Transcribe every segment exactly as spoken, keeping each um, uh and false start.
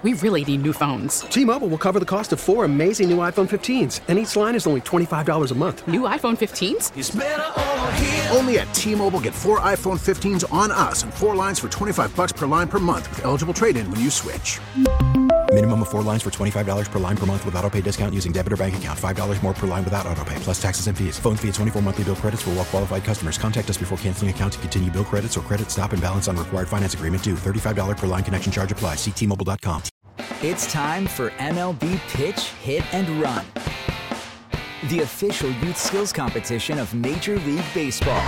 We really need new phones. T-Mobile will cover the cost of four amazing new iPhone fifteens, and each line is only twenty-five dollars a month. New iPhone fifteens? It's better over here. Only at T-Mobile, get four iPhone fifteens on us and four lines for twenty-five dollars per line per month with eligible trade-in when you switch. Minimum of four lines for twenty-five dollars per line per month with autopay discount using debit or bank account. five dollars more per line without autopay, plus taxes and fees. Phone fee at twenty-four monthly bill credits for well-qualified customers. Contact us before canceling account to continue bill credits or credit stop and balance on required finance agreement due. thirty-five dollars per line connection charge applies. See T Mobile dot com. It's time for M L B Pitch, Hit, and Run, the official youth skills competition of Major League Baseball.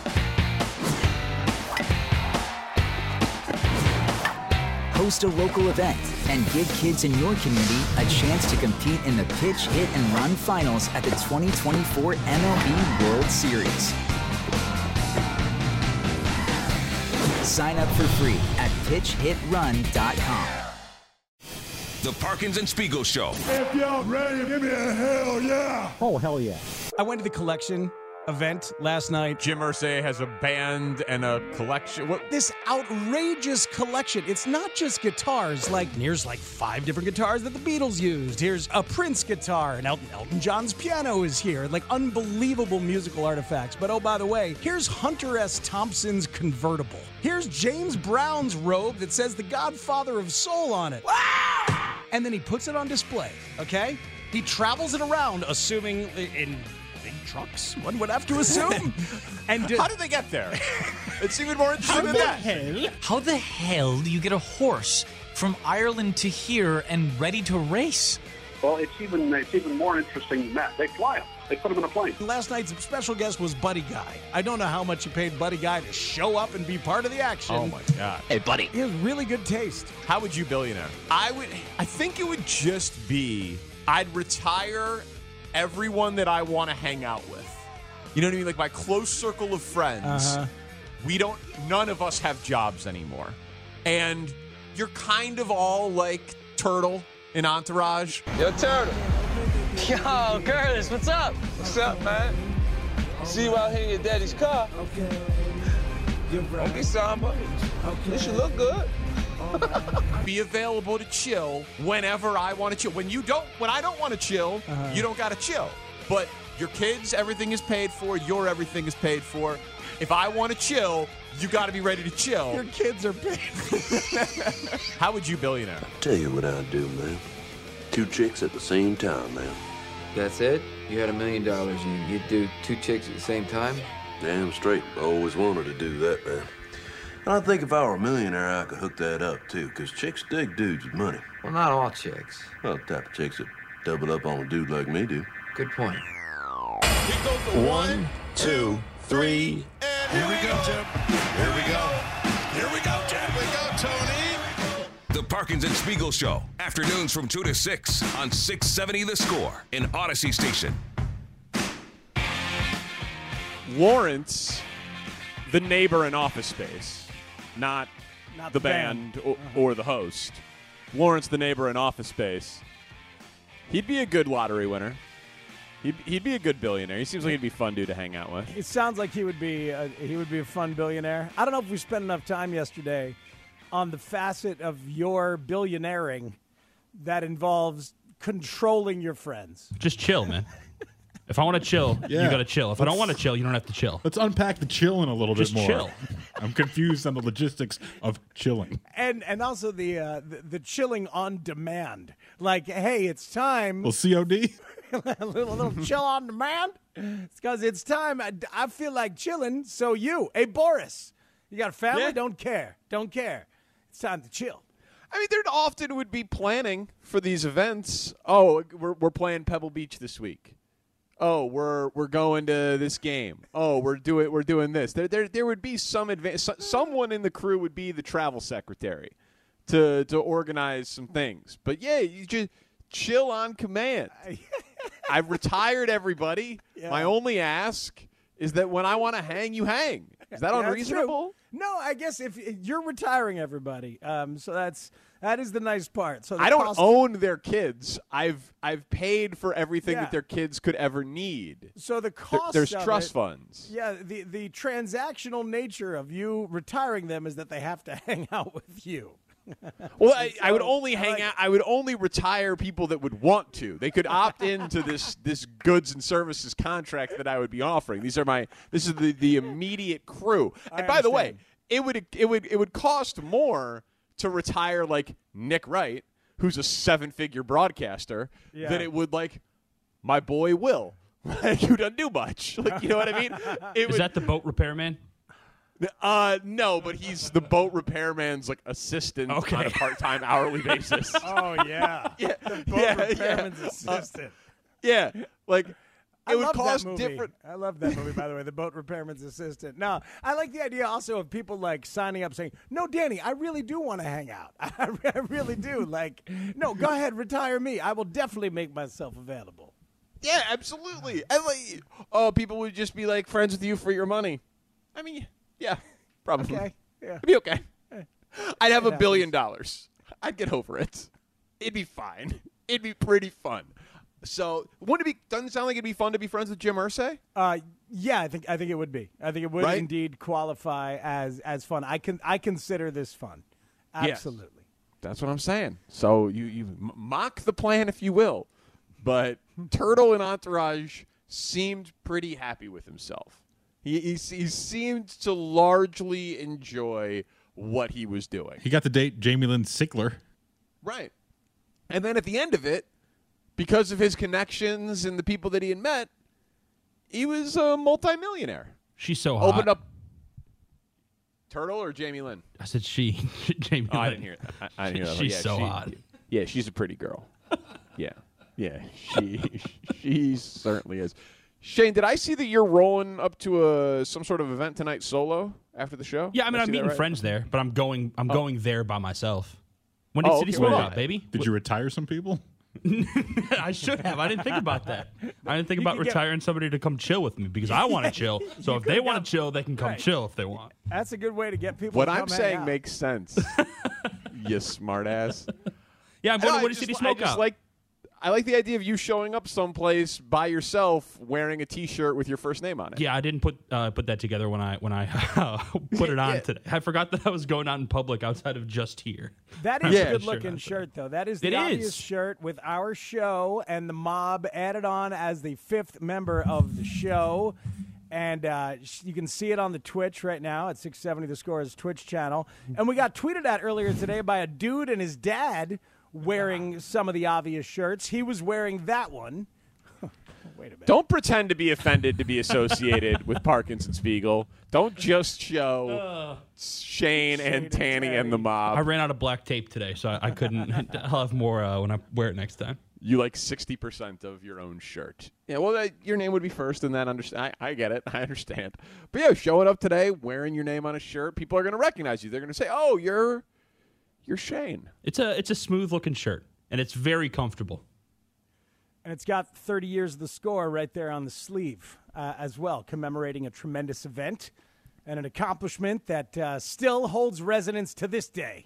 Host a local event and give kids in your community a chance to compete in the Pitch, Hit, and Run finals at the twenty twenty-four M L B World Series. Sign up for free at pitch hit run dot com. The Parkins and Spiegel Show. If y'all ready, give me a hell yeah. Oh, hell yeah. I went to the collection event last night. Jim Irsay has a band and a collection. What? This outrageous collection. It's not just guitars. Like, here's like five different guitars that the Beatles used. Here's a Prince guitar, and Elton, Elton John's piano is here. Like, unbelievable musical artifacts. But oh, by the way, here's Hunter S. Thompson's convertible. Here's James Brown's robe that says the Godfather of Soul on it. Wow! And then he puts it on display, okay? He travels it around, assuming in big trucks, one would have to assume. And How did they get there? It's even more interesting than that. Hell? How the hell do you get a horse from Ireland to here and ready to race? Well, it's even it's even more interesting than that. They fly them. They put them in a plane. Last night's special guest was Buddy Guy. I don't know how much you paid Buddy Guy to show up and be part of the action. Oh, my God. Hey, buddy. He has really good taste. How would you billionaire? I would. I think it would just be, I'd retire everyone that I want to hang out with. You know what I mean? Like my close circle of friends. Uh-huh. We don't, none of us have jobs anymore. And you're kind of all like Turtle in Entourage. Yo, Turtle. Yo, Curtis, what's up? What's up, man? See you out here in your daddy's car. Don't be somber. You should look good. Be available to chill whenever I want to chill. When you don't, when I don't want to chill, uh-huh. you don't got to chill. But your kids, everything is paid for. Your everything is paid for. If I want to chill, you got to be ready to chill. Your kids are paid. How would you billionaire? Tell you what I'd do, man. Two chicks at the same time, man. That's it? You had a million dollars and you'd do two chicks at the same time? Damn straight. I always wanted to do that, man. And I think if I were a millionaire, I could hook that up, too, because chicks dig dudes with money. Well, not all chicks. Well, the type of chicks that double up on a dude like me do. Good point. Here goes the one, two, three, and here, here we go, go, Jim. Here we go. Here we go, Jim. Here we go, Tony. The Parkins and Spiegel Show. Afternoons from two to six on six seventy The Score in Odyssey Station. Lawrence, the neighbor in Office Space, not, not the, the band, band. Or, Uh-huh. or the host. Lawrence, the neighbor in Office Space. He'd be a good lottery winner. He'd, he'd be a good billionaire. He seems like he'd be a fun dude to hang out with. It sounds like he would be a, he would be a fun billionaire. I don't know if we spent enough time yesterday on the facet of your billionairing that involves controlling your friends. Just chill, man. If I want to chill, Yeah. you got to chill. If Let's- I don't want to chill, you don't have to chill. Let's unpack the chilling a little Just bit more. chill. I'm confused on the logistics of chilling. And and also the, uh, the the chilling on demand. Like, hey, it's time. Little C O D? a little, little chill on demand. It's because it's time. I, I feel like chilling. So you, hey Boris, you got a family? Yeah. Don't care. Don't care. It's time to chill. I mean, there often would be planning for these events. Oh, we're we're playing Pebble Beach this week. Oh, we're we're going to this game. Oh, we're doing we're doing this. There there there would be some advance. So, someone in the crew would be the travel secretary to to organize some things. But yeah, you just chill on command. I've retired everybody. Yeah. My only ask is that when I want to hang, you hang. Is that Yeah, unreasonable? No, I guess if you're retiring everybody, um, so that's that is the nice part. So the I don't cost- own their kids. I've I've paid for everything Yeah. that their kids could ever need. So the There- cost there's of trust it- funds. Yeah, the the transactional nature of you retiring them is that they have to hang out with you. Well, I, I would only hang out. I would only retire people that would want to. They could opt into this this goods and services contract that I would be offering. These are my. This is the, the immediate crew. And by the way, it would it would it would cost more to retire like Nick Wright, who's a seven figure broadcaster, Yeah. than it would like my boy Will, like, who doesn't do much. Like, you know what I mean? It Is would, that the boat repairman? Uh, no, but he's the boat repairman's like assistant Okay. on a part-time hourly basis. Oh, yeah. Yeah, The boat yeah, repairman's yeah. assistant. Yeah, like I it would love cost that movie. different. I love that movie, by the way, The Boat Repairman's Assistant. No, I like the idea also of people like signing up saying, no, Danny, I really do want to hang out. I, re- I really do. Like, no, go ahead, retire me. I will definitely make myself available. Yeah, absolutely. I like. Oh, people would just be like friends with you for your money. I mean, yeah, probably. Okay. Yeah. It'd be okay. I'd have It a billion dollars. I'd get over it. It'd be fine. It'd be pretty fun. So, wouldn't it be? Doesn't it sound like it'd be fun to be friends with Jim Irsay? Uh, yeah, I think I think it would be. I think it would Right? indeed qualify as as fun. I can I consider this fun. Yes. Absolutely. That's what I'm saying. So you you m- mock the plan if you will, but Turtle and Entourage seemed pretty happy with himself. He, he he seemed to largely enjoy what he was doing. He got to date Jamie Lynn Sigler. Right. And then at the end of it, because of his connections and the people that he had met, he was a multimillionaire. She's so hot. Opened up Turtle or Jamie Lynn? I said she. Jamie Oh, I Lynn. didn't hear that. I, I didn't hear that. She's Yeah, so she- hot. Yeah, she's a pretty girl. Yeah. Yeah. She she certainly is. Shane, did I see that you're rolling up to a some sort of event tonight solo after the show? Yeah, I mean, Did I'm see that meeting right? friends there, but I'm going. I'm Oh. going there by myself. When did Oh, City okay. Smoke Well, out, baby? Did you retire some people? I should have. I didn't think about that. I didn't think You about could get- retaring somebody to come chill with me because I want to chill. So if they want to chill, they can come Right. chill if they want. That's a good way to get people What to I'm come hang saying out. makes sense. You smartass. Yeah, I'm going No, to I Woody just- City I Smoke just out. like I like the idea of you showing up someplace by yourself wearing a T-shirt with your first name on it. Yeah, I didn't put uh, put that together when I when I put it on Yeah. today. I forgot that I was going out in public outside of just here. That is Yeah. a good Shirt looking on shirt, though. That is the It obvious is. shirt with our show and the mob added on as the fifth member of the show. And uh, sh- you can see it on the Twitch right now at six seventy The Score's Twitch channel. And we got tweeted at earlier today by a dude and his dad wearing some of the obvious shirts. He was wearing that one. Wait a minute. Don't pretend to be offended to be associated with Parkinson Spiegel. Don't just show Shane, Shane and and Tanny and the Tanny. mob. I ran out of black tape today, so I, I couldn't. I'll have more uh, when I wear it next time. You like sixty percent of your own shirt. Yeah, well, that, your name would be first, and then understand. I, I get it. I understand. But yeah, showing up today, wearing your name on a shirt, people are going to recognize you. They're going to say, "Oh, you're, you're Shane." It's a it's a smooth looking shirt, and it's very comfortable. And it's got thirty years of the Score right there on the sleeve uh, as well, commemorating a tremendous event and an accomplishment that uh, still holds resonance to this day.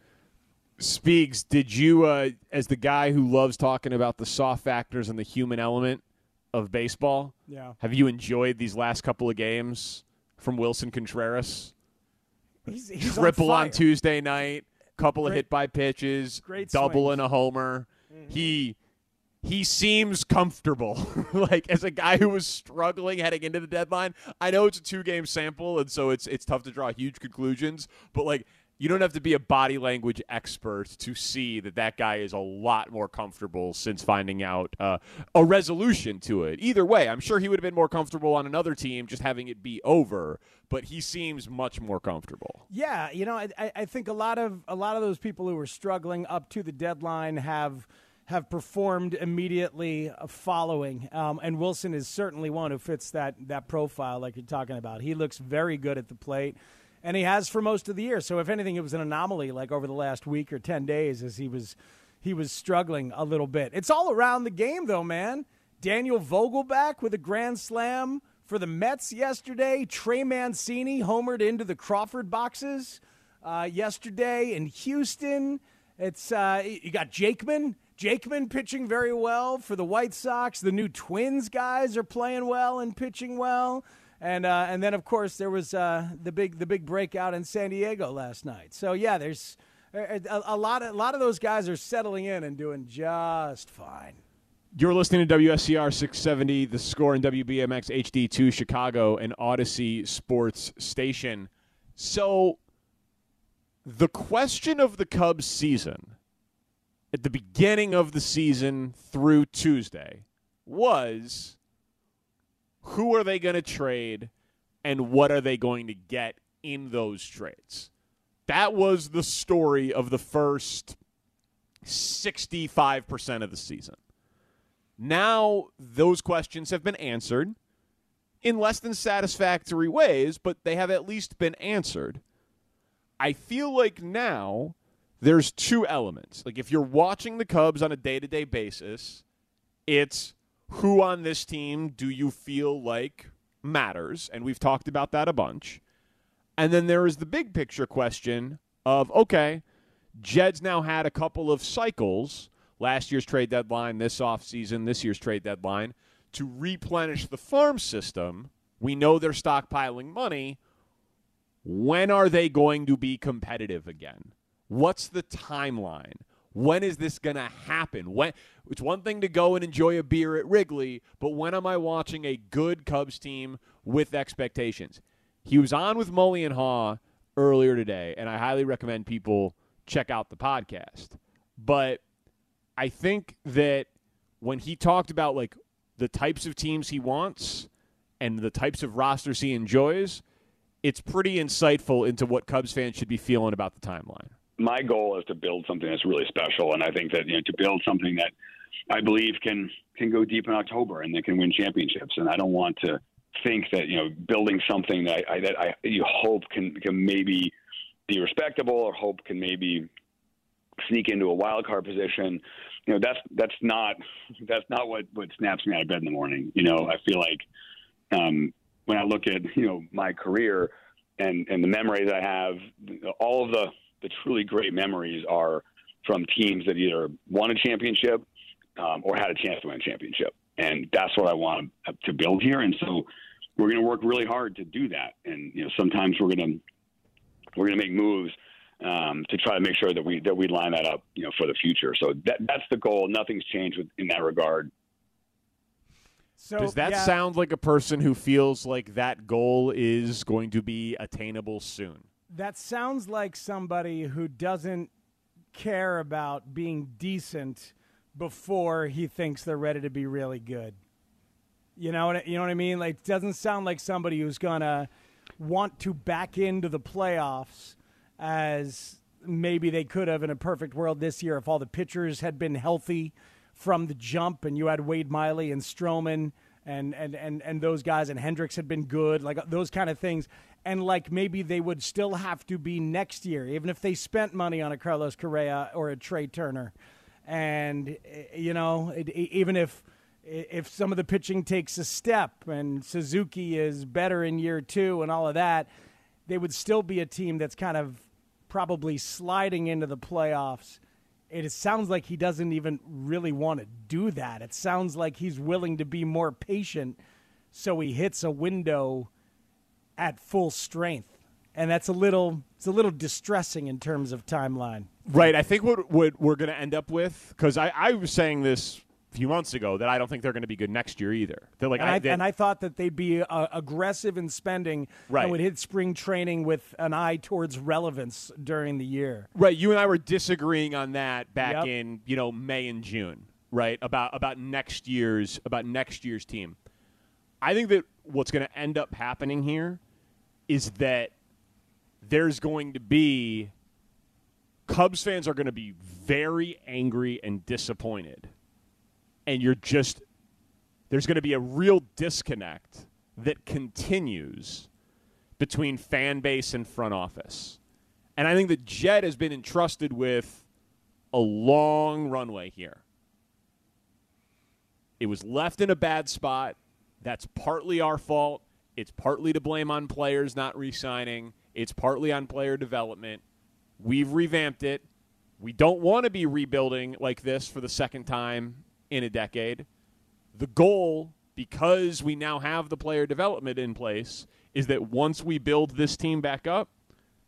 Speaks, did you, uh, as the guy who loves talking about the soft factors and the human element of baseball, Yeah. have you enjoyed these last couple of games from Wilson Contreras? He's, he's Triple on, on Tuesday night, couple of Great- hit by pitches, great double swings. and a homer. He he seems comfortable. Like as a guy who was struggling heading into the deadline. I know it's a two game sample, and so it's it's tough to draw huge conclusions. But like you don't have to be a body language expert to see that that guy is a lot more comfortable since finding out uh, a resolution to it. Either way, I'm sure he would have been more comfortable on another team just having it be over. But he seems much more comfortable. Yeah, you know, I, I- I think a lot of a lot of those people who were struggling up to the deadline have have performed immediately following, um, and Wilson is certainly one who fits that that profile like you're talking about. He looks very good at the plate, and he has for most of the year. So if anything, it was an anomaly like over the last week or ten days as he was he was struggling a little bit. It's all around the game, though, man. Daniel Vogelback with a grand slam for the Mets yesterday. Trey Mancini homered into the Crawford boxes uh, yesterday in Houston. It's uh, you got Jakeman. Jakeman pitching very well for the White Sox. The new Twins guys are playing well and pitching well. And uh, and then of course there was uh, the big the big breakout in San Diego last night. So yeah, there's A, a, a lot of a lot of those guys are settling in and doing just fine. You're listening to W S C R six seventy, The Score, and W B M X H D two Chicago, and Odyssey Sports Station. So, the question of the Cubs season at the beginning of the season through Tuesday was, who are they going to trade and what are they going to get in those trades? That was the story of the first sixty-five percent of the season. Now those questions have been answered in less than satisfactory ways, but they have at least been answered. I feel like now there's two elements. Like if you're watching the Cubs on a day-to-day basis, it's who on this team do you feel like matters, and we've talked about that a bunch. And then there is the big picture question of, okay, Jed's now had a couple of cycles, last year's trade deadline, this offseason, this year's trade deadline, to replenish the farm system. We know they're stockpiling money. When are they going to be competitive again? What's the timeline? When is this going to happen? When, it's one thing to go and enjoy a beer at Wrigley, but when am I watching a good Cubs team with expectations? He was on with Mully and Haw earlier today, and I highly recommend people check out the podcast. But I think that when he talked about like the types of teams he wants and the types of rosters he enjoys, it's pretty insightful into what Cubs fans should be feeling about the timeline. My goal is to build something that's really special, and I think that, you know, to build something that I believe can can go deep in October and that can win championships. And I don't want to think that, you know, building something that I, that I you hope can can maybe be respectable or hope can maybe sneak into a wild card position. You know, that's that's not that's not what, what snaps me out of bed in the morning. You know, I feel like um, when I look at, you know, my career and, and the memories I have, all of the, the truly great memories are from teams that either won a championship um, or had a chance to win a championship. And that's what I want to build here. And so we're going to work really hard to do that. And, you know, sometimes we're going to we're going to make moves Um, to try to make sure that we that we line that up, you know, for the future. So that that's the goal. Nothing's changed with, in that regard. So, does that yeah. sound like a person who feels like that goal is going to be attainable soon? That sounds like somebody who doesn't care about being decent before he thinks they're ready to be really good. You know what you know what I mean? Like, it doesn't sound like somebody who's gonna want to back into the playoffs as maybe they could have in a perfect world this year if all the pitchers had been healthy from the jump and you had Wade Miley and Stroman and, and, and, and those guys and Hendricks had been good, like those kind of things. And like maybe they would still have to be next year, even if they spent money on a Carlos Correa or a Trey Turner. And, you know, it, even if if some of the pitching takes a step and Suzuki is better in year two and all of that, they would still be a team that's kind of probably sliding into the playoffs. It sounds like he doesn't even really want to do that. It sounds like he's willing to be more patient so he hits a window at full strength. And that's a little it's a little distressing in terms of timeline. Right. I think what, what we're going to end up with, because I, I was saying this a few months ago, that I don't think they're going to be good next year either. They're like, and, I, I, they, and I thought that they'd be uh, aggressive in spending right. and would hit spring training with an eye towards relevance during the year. Right. You and I were disagreeing on that back yep. in, you know, May and June, right? About about next year's about next year's team. I think that what's going to end up happening here is that there's going to be Cubs fans are going to be very angry and disappointed. And you're just there's going to be a real disconnect that continues between fan base and front office. And I think that Jed has been entrusted with a long runway here. It was left in a bad spot. That's partly our fault. It's partly to blame on players not re-signing. It's partly on player development. We've revamped it. We don't want to be rebuilding like this for the second time in a decade. The goal, because we now have the player development in place, is that once we build this team back up,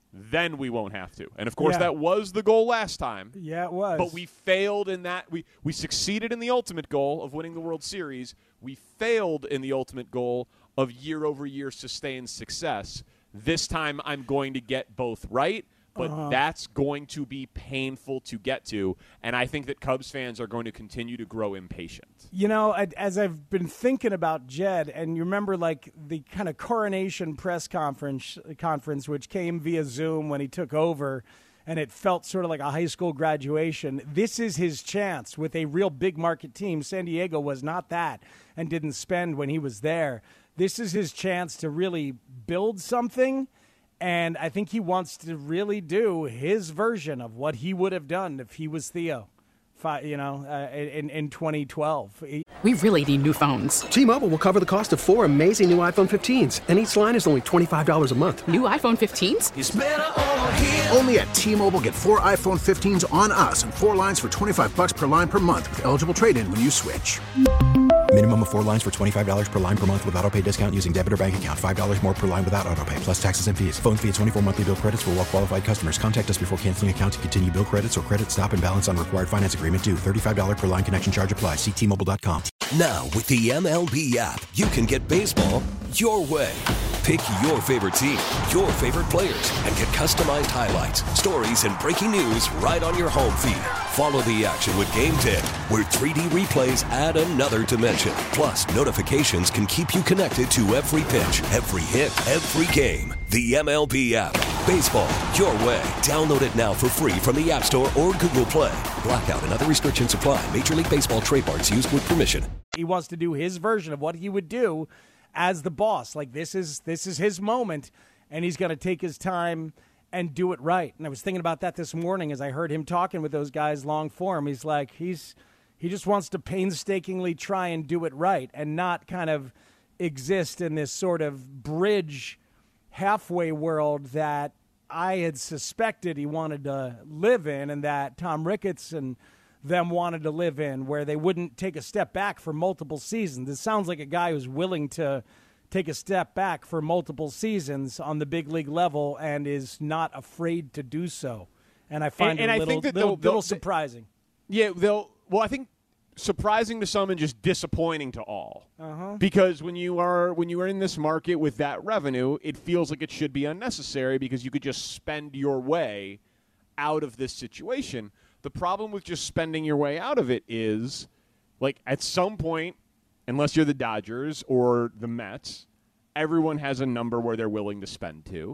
then we won't have to. And, of course, Yeah. that was the goal last time. Yeah, it was. But we failed in that. We, we succeeded in the ultimate goal of winning the World Series. We failed in the ultimate goal of year-over-year sustained success. This time I'm going to get both right, but Uh-huh. that's going to be painful to get to. And I think that Cubs fans are going to continue to grow impatient. You know, I- as I've been thinking about Jed, and you remember like the kind of coronation press conference, conference which came via Zoom when he took over, and it felt sort of like a high school graduation. This is his chance with a real big market team. San Diego was not that and didn't spend when he was there. This is his chance to really build something. And I think he wants to really do his version of what he would have done if he was Theo, fi- you know, uh, in, in twenty twelve. He- We really need new phones. T-Mobile will cover the cost of four amazing new iPhone fifteens, and each line is only twenty-five dollars a month. New iPhone fifteens? It's better over here. Only at T-Mobile, get four iPhone fifteens on us and four lines for twenty-five bucks per line per month with eligible trade-in when you switch. Minimum of four lines for twenty-five dollars per line per month with autopay discount using debit or bank account. five dollars more per line without autopay, plus taxes and fees. Phone fee at twenty-four monthly bill credits for well-qualified customers. Contact us before canceling account to continue bill credits or credit stop and balance on required finance agreement due. thirty-five dollars per line connection charge applies. See T Mobile dot com. Now, with the M L B app, you can get baseball your way. Pick your favorite team, your favorite players, and get customized highlights, stories, and breaking news right on your home feed. Follow the action with Game ten, where three D replays add another dimension. Plus, notifications can keep you connected to every pitch, every hit, every game. The M L B app. Baseball your way. Download it now for free from the App Store or Google Play. Blackout and other restrictions apply. Major League Baseball trademarks used with permission. He wants to do his version of what he would do as the boss. Like this is this is his moment, and he's going to take his time and do it right. And I was thinking about that this morning as I heard him talking with those guys long form. He's like he's he just wants to painstakingly try and do it right and not kind of exist in this sort of bridge halfway world that I had suspected he wanted to live in, and that Tom Ricketts and them wanted to live in, where they wouldn't take a step back for multiple seasons. This sounds like a guy who's willing to take a step back for multiple seasons on the big league level and is not afraid to do so. And I find And- and it a I little, think that little, they'll- they'll- little surprising. Yeah, they'll. Well, I think surprising to some and just disappointing to all. Uh-huh. Because when you are when you are in this market with that revenue, it feels like it should be unnecessary because you could just spend your way out of this situation. The problem with just spending your way out of it is, like, at some point, unless you're the Dodgers or the Mets, everyone has a number where they're willing to spend to,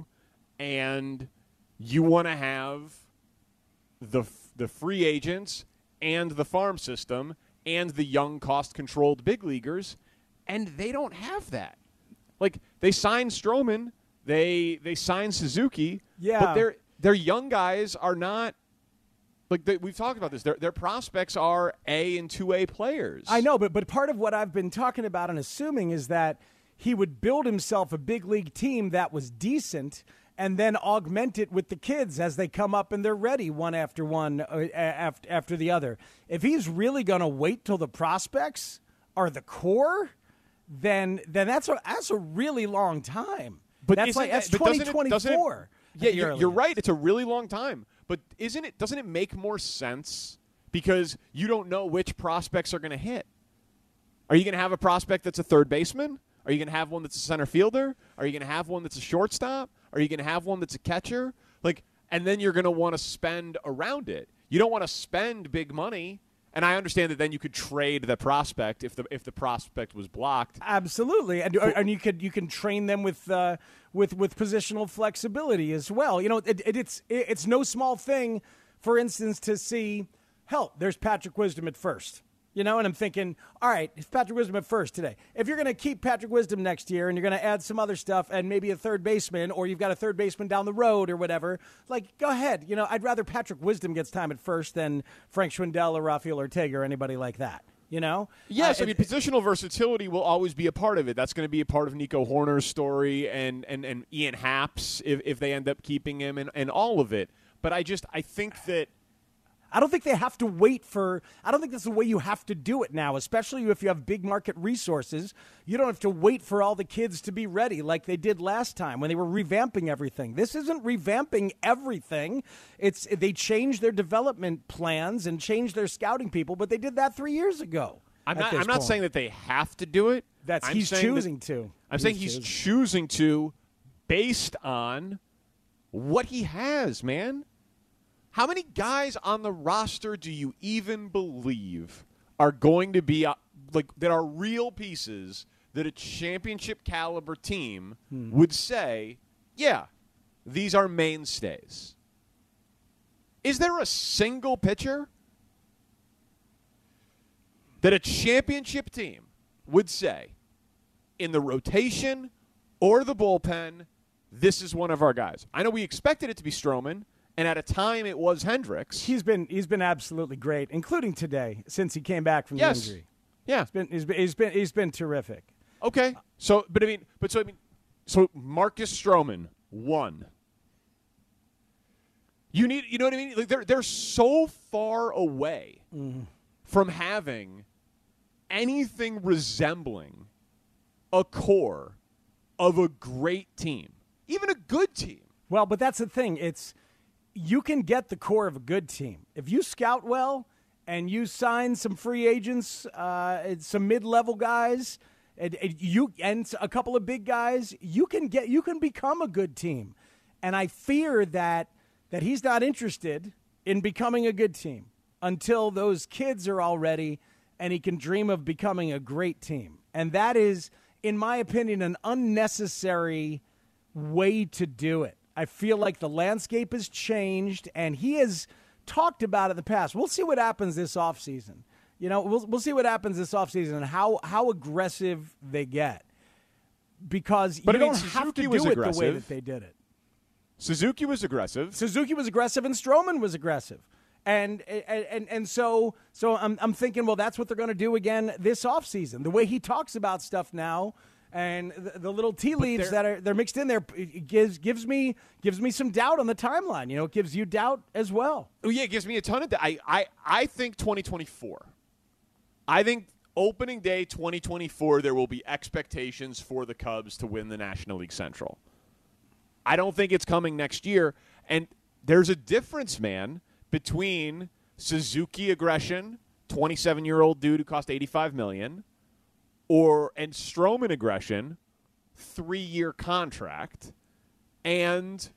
and you want to have the the free agents and the farm system and the young, cost-controlled big leaguers, and they don't have that. Like, they signed Stroman, they they signed Suzuki, Yeah. but their their young guys are not. Like they, we've talked about this, their their prospects are A and two A players. I know, but but part of what I've been talking about and assuming is that he would build himself a big league team that was decent and then augment it with the kids as they come up and they're ready one after one uh, after, after the other. If he's really going to wait till the prospects are the core, then then that's a, that's a really long time. But that's isn't like that's that- but doesn't twenty it- doesn't it- twenty-four. Yeah, you're, you're right. It's a really long time. But isn't it? Doesn't it make more sense because you don't know which prospects are going to hit? Are you going to have a prospect that's a third baseman? Are you going to have one that's a center fielder? Are you going to have one that's a shortstop? Are you going to have one that's a catcher? Like, and then you're going to want to spend around it. You don't want to spend big money. And I understand that then you could trade the prospect if the if the prospect was blocked. Absolutely, and and you could you can train them with uh, with with positional flexibility as well. You know, it, it, it's it, it's no small thing, for instance, to see, hell, there's Patrick Wisdom at first. You know, and I'm thinking, all right, it's Patrick Wisdom at first today. If you're going to keep Patrick Wisdom next year and you're going to add some other stuff and maybe a third baseman, or you've got a third baseman down the road or whatever, like, go ahead. You know, I'd rather Patrick Wisdom gets time at first than Frank Schwindel or Rafael Ortega or anybody like that. You know? Yes, Uh, I mean, positional versatility will always be a part of it. That's going to be a part of Nico Horner's story and, and, and Ian Happ's if, if they end up keeping him and, and all of it. But I just, I think that I don't think they have to wait for – I don't think that's the way you have to do it now, especially if you have big market resources. You don't have to wait for all the kids to be ready like they did last time when they were revamping everything. This isn't revamping everything. It's they changed their development plans and changed their scouting people, but they did that three years ago. I'm at not, this I'm not point. saying that they have to do it. That's I'm he's saying choosing that, to. I'm He's saying he's choosing to based on what he has, man. How many guys on the roster do you even believe are going to be uh, like that are real pieces that a championship caliber team Hmm. would say, yeah, these are mainstays? Is there a single pitcher that a championship team would say in the rotation or the bullpen, this is one of our guys? I know we expected it to be Stroman, and at a time it was Hendricks. He's been he's been absolutely great, including today since he came back from Yes. the injury. Yeah, he's been he's been he's been, he's been terrific. Okay, so but I mean, but so I mean, so Marcus Stroman one. You need, you know what I mean? Like they're they're so far away Mm-hmm. from having anything resembling a core of a great team, even a good team. Well, but that's the thing. It's you can get the core of a good team if you scout well and you sign some free agents, uh, and some mid-level guys, and, and you and a couple of big guys. You can get you can become a good team, and I fear that that he's not interested in becoming a good team until those kids are all ready and he can dream of becoming a great team. And that is, in my opinion, an unnecessary way to do it. I feel like the landscape has changed, and he has talked about it in the past. We'll see what happens this offseason. You know, we'll we'll see what happens this offseason and how, how aggressive they get. Because But you I mean, don't have Suzuki to was do it the way aggressive. that they did it. Suzuki was aggressive. Suzuki was aggressive, and Stroman was aggressive. And and and, and so so I'm I'm thinking, well, that's what they're going to do again this offseason. The way he talks about stuff now, and the, the little tea leaves that are they're mixed in there, it gives gives me gives me some doubt on the timeline. You know, it gives you doubt as well. Oh yeah, it gives me a ton of. I I I think twenty twenty-four. I think opening day twenty twenty-four, there will be expectations for the Cubs to win the National League Central. I don't think it's coming next year. And there's a difference, man, between Suzuki aggression, twenty-seven-year-old dude who cost eighty-five million dollars, or and Stroman aggression, three-year contract, and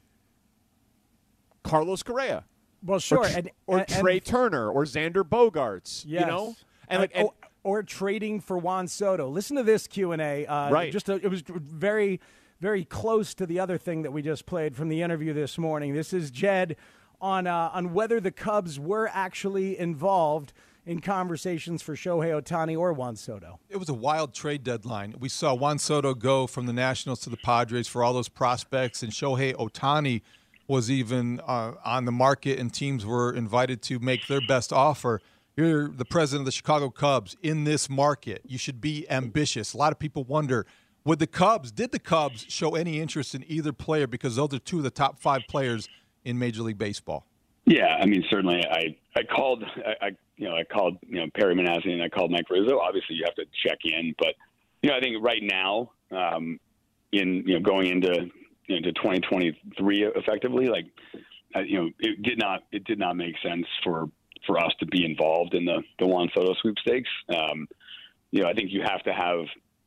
Carlos Correa. Well, sure, Or, tr- and- or and- Trey Turner or Xander Bogaerts. Yes. You know, and like or, and, or trading for Juan Soto. Listen to this Q and A. Uh, Right. Just a, it was very, very close to the other thing that we just played from the interview this morning. This is Jed on uh, on whether the Cubs were actually involved in conversations for Shohei Ohtani or Juan Soto. It was a wild trade deadline. We saw Juan Soto go from the Nationals to the Padres for all those prospects, and Shohei Ohtani was even uh, on the market, and teams were invited to make their best offer. You're the president of the Chicago Cubs in this market. You should be ambitious. A lot of people wonder, would the Cubs, did the Cubs show any interest in either player, because those are two of the top five players in Major League Baseball? Yeah, I mean, certainly. I I called, I, I you know, I called you know Perry Manassi and I called Mike Rizzo. Obviously, you have to check in, but you know, I think right now, um, in you know, going into you know, into twenty twenty-three, effectively, like uh, you know, it did not it did not make sense for for us to be involved in the the Juan Soto sweepstakes. Um, you know, I think you have to have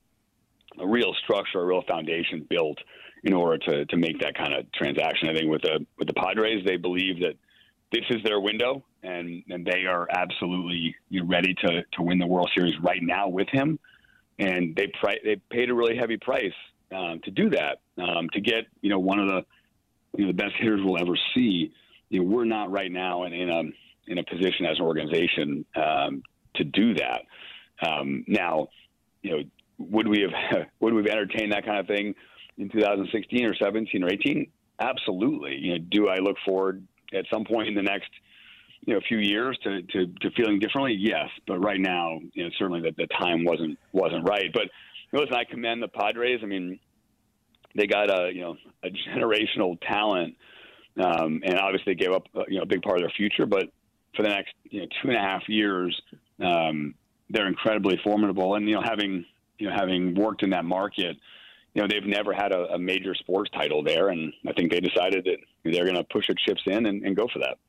a real structure, a real foundation built in order to to make that kind of transaction. I think with the with the Padres, they believe that this is their window, and, and they are absolutely you know, ready to, to win the World Series right now with him. And they pri- they paid a really heavy price um, to do that, um, to get you know one of the you know the best hitters we'll ever see. You know, we're not right now in, in a in a position as an organization um, to do that. Um, now, you know, would we have would we have entertained that kind of thing in two thousand sixteen or seventeen or eighteen? Absolutely. You know, do I look forward at some point in the next, you know, few years to, to, to feeling differently? Yes. But right now, you know, certainly that the time wasn't, wasn't right. But listen, I commend the Padres. I mean, they got a, you know, a generational talent, um, and obviously gave up, uh, you know, a big part of their future, but for the next you know two and a half years, um, they're incredibly formidable. And you know, having you know having worked in that market, you know they've never had a, a major sports title there, and I think they decided that they're going to push their chips in and, and go for that.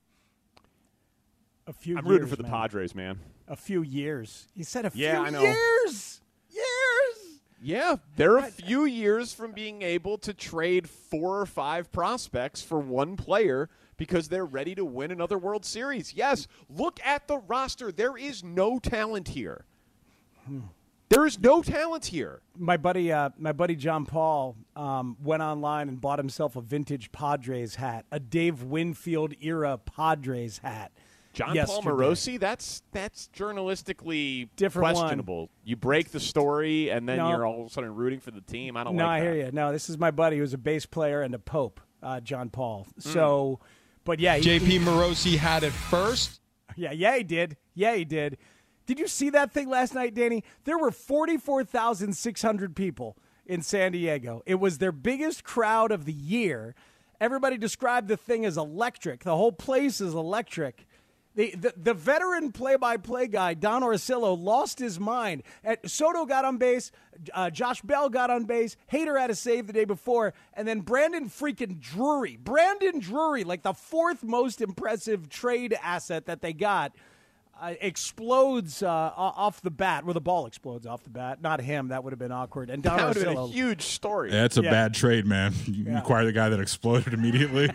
A few. I'm years, rooting for the man. Padres, man. A few years. He said a Yeah, few I know. years. Years. Yeah, they're a few years from being able to trade four or five prospects for one player because they're ready to win another World Series. Yes, look at the roster. There is no talent here. There is no talent here. My buddy, uh, my buddy John Paul um, went online and bought himself a vintage Padres hat, a Dave Winfield era Padres hat. John yesterday. Paul Morosi, that's that's journalistically Different one. questionable. You break the story, and then No. you're all of a sudden rooting for the team. I don't No, like I that. hear you. No, this is my buddy who's a bass player and a pope, uh, John Paul. Hmm. So, but yeah, he, J P he- Morosi had it first. Yeah, yeah, he did. Yeah, he did. Did you see that thing last night, Danny? There were forty-four thousand six hundred people in San Diego. It was their biggest crowd of the year. Everybody described the thing as electric. The whole place is electric. The, the, the veteran play-by-play guy, Don Orsillo, lost his mind. At, Soto got on base. Uh, Josh Bell got on base. Hader had a save the day before. And then Brandon freaking Drury. Brandon Drury, like the fourth most impressive trade asset that they got, uh, explodes uh, off the bat. Where the ball explodes off the bat. Not him. That would have been awkward. And Don That would have been a Orsillo. huge story. That's a Yeah. bad trade, man. You Yeah. acquire the guy that exploded immediately.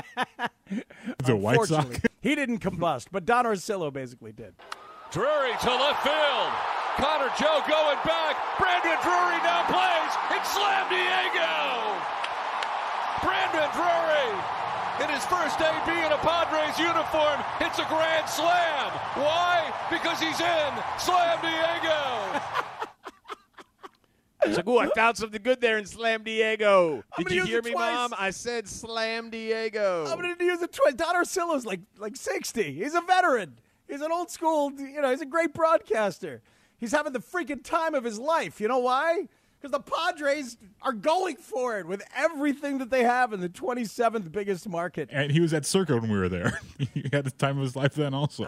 It's a White Sox. Unfortunately, he didn't combust, but Don Orsillo basically did. Drury to left field. Connor Joe going back. Brandon Drury now plays. It's Slam Diego. Brandon Drury, in his first A B in a Padres uniform, hits a grand slam. Why? Because he's in Slam Diego. It's like, ooh, I found something good there in Slam Diego. I'm Did gonna you use hear it me, twice. Mom? I said Slam Diego. I'm going to use it twice. Don Orsillo's like like sixty. He's a veteran. He's an old school, you know, he's a great broadcaster. He's having the freaking time of his life. You know why? Because the Padres are going for it with everything that they have in the twenty-seventh biggest market. And he was at Circa when we were there. He had the time of his life then also.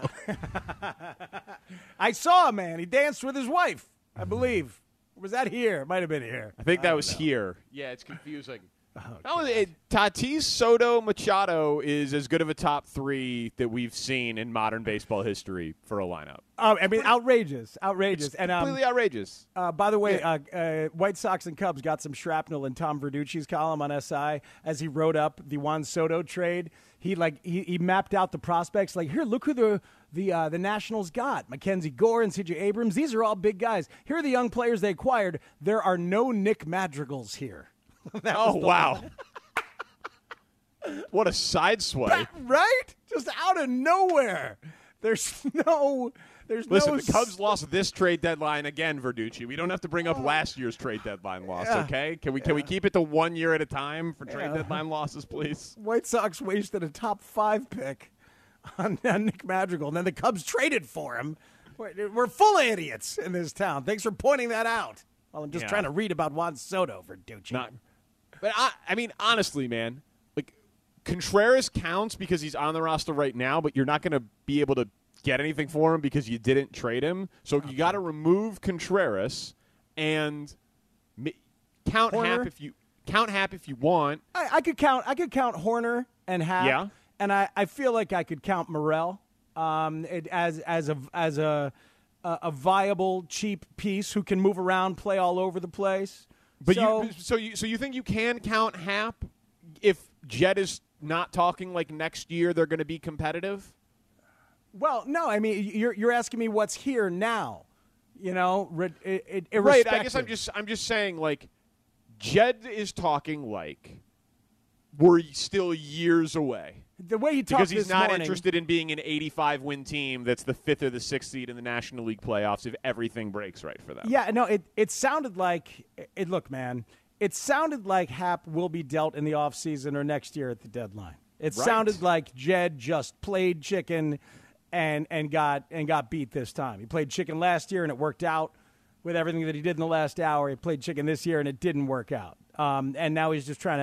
I saw him, man. He danced with his wife, I believe. Or was that here? It might have been here. I think that don't was know. here. Yeah, it's confusing. That was it. Tatis, Soto, Machado is as good of a top three that we've seen in modern baseball history for a lineup. Oh, I mean, outrageous, outrageous, It's and um, completely outrageous. Uh, by the way, uh, uh, White Sox and Cubs got some shrapnel in Tom Verducci's column on S I as he wrote up the Juan Soto trade. He like he, he mapped out the prospects. Like, here, look who the the uh, the Nationals got: Mackenzie Gore and C J Abrams. These are all big guys. Here are the young players they acquired. There are no Nick Madrigals here. That Oh, was the wow. line. What a side swipe. Right? Just out of nowhere. There's no. There's Listen, no. the Cubs lost this trade deadline again, Verducci. We don't have to bring up last year's trade deadline loss, Yeah. okay? Can we can we keep it to one year at a time for trade Yeah. deadline losses, please? White Sox wasted a top five pick on, on Nick Madrigal, and then the Cubs traded for him. We're, we're full of idiots in this town. Thanks for pointing that out. Well, I'm just Yeah. trying to read about Juan Soto for Ducci. Not, but I, I mean, honestly, man, like Contreras counts because he's on the roster right now, but you're not going to be able to get anything for him because you didn't trade him. So you got to remove Contreras and mi- count Horner? Hap if you count Hap if you want. I, I could count. I could count Horner and Happ. Yeah. and I, I feel like I could count Morel um, it, as as a as a a a viable cheap piece who can move around, play all over the place. But so, you, so you, so you think you can count Hap if Jed is not talking like next year they're going to be competitive? well, no, I mean you're you're asking me what's here now, you know, re, it, it, Right. I guess I'm irrespective. just I'm just saying like Jed is talking like we're still years away. The way he talked because he's this not morning- interested in being an eighty-five win team that's the fifth or the sixth seed in the National League playoffs if everything breaks right for them. Yeah, no, it, it sounded like it. Look, man, it sounded like Hap will be dealt in the offseason or next year at the deadline. It Right. sounded like Jed just played chicken and and got and got beat this time. He played chicken last year and it worked out with everything that he did in the last hour. He played chicken this year and it didn't work out. Um, and now he's just trying to